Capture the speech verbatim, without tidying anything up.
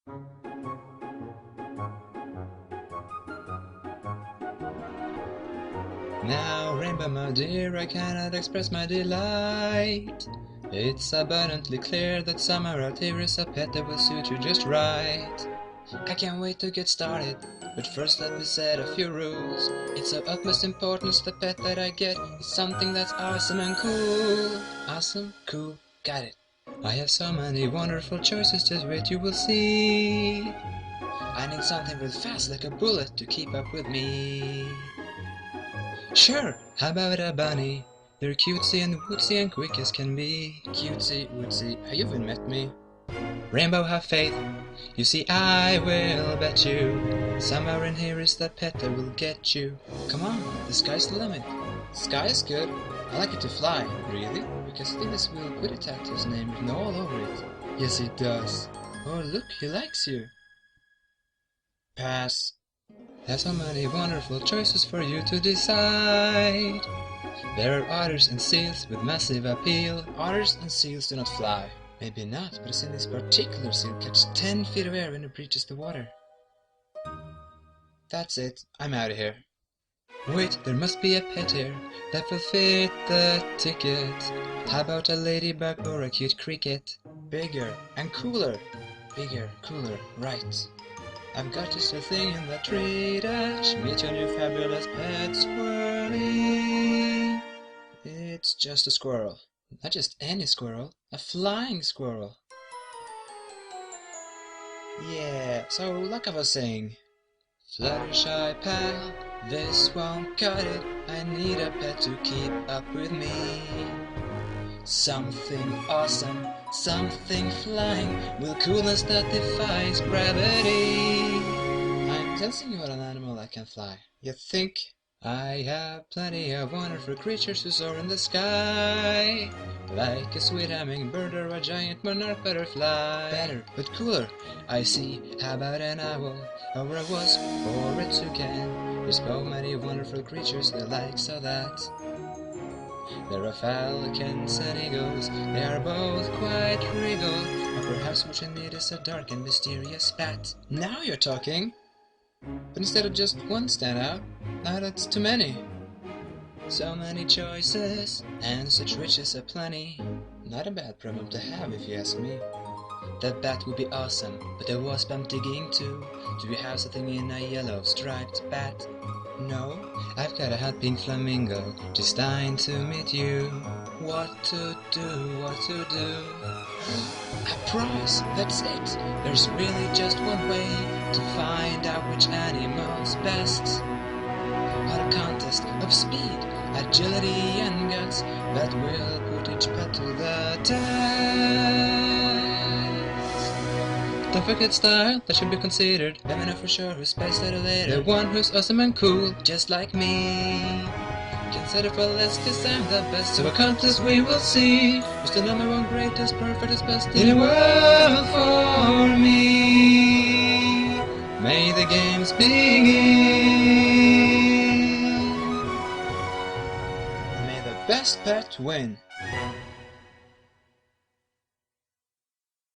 Now, Rainbow, my dear, I cannot express my delight. It's abundantly clear that somewhere out here is a pet that will suit you just right. I can't wait to get started, but first let me set a few rules. It's of utmost importance the pet that I get is something that's awesome and cool. Awesome, cool, got it. I have so many wonderful choices, just wait you will see. I need something real fast like a bullet to keep up with me. Sure, how about a bunny? They're cutesy and wootsy and quick as can be. Cutesy, wootsy, have you even met me? Rainbow, have faith. You see, I will bet you somewhere in here is the pet that will get you. Come on, the sky's the limit. Sky is good. I like it to fly. Really? Because I think this Will Quit tattoo's name written all over it. Yes, it does. Oh, look, he likes you. Pass. There's so many wonderful choices for you to decide. There are otters and seals with massive appeal. Otters and seals do not fly. Maybe not, but I've seen this particular seal catch ten feet of air when it breaches the water. That's it, I'm out of here. Wait, there must be a pet here that will fit the ticket. How about a ladybug or a cute cricket? Bigger and cooler. Bigger, cooler, right. I've got just a thing in the tree dash. Meet your new fabulous pet squirrely. It's just a squirrel. Not just any squirrel, a flying squirrel. Yeah, so like I was saying, Fluttershy pal, this won't cut it. I need a pet to keep up with me. Something awesome, something flying, with coolness that defies gravity. I'm sensing you are an animal that can fly. You think? I have plenty of wonderful creatures who soar in the sky, like a sweet hummingbird or a giant monarch butterfly. Better, but cooler. I see. How about an owl, or a wasp, or a toucan? There's so many wonderful creatures they like so that there are falcons and eagles. They are both quite regal. Or perhaps what you need is a dark and mysterious bat. Now you're talking! But instead of just one standout, now that's too many. So many choices, and such riches aplenty. Not a bad problem to have if you ask me. That bat would be awesome, but the wasp I'm digging too. Do you have something in a yellow striped bat? No, I've got a hot pink flamingo, just dying to meet you. What to do, what to do? A prize, that's it. There's really just one way to find out which animal's best. What a contest of speed, agility and guts that will put each pet to the test. Don't forget style, that should be considered. Let me know for sure who's best at it later. The one who's awesome and cool, just like me. Consider for less, cause I'm the best. So a contest we will see who's the number one greatest, perfectest, best in the world for me. May the games begin. May the best pet win.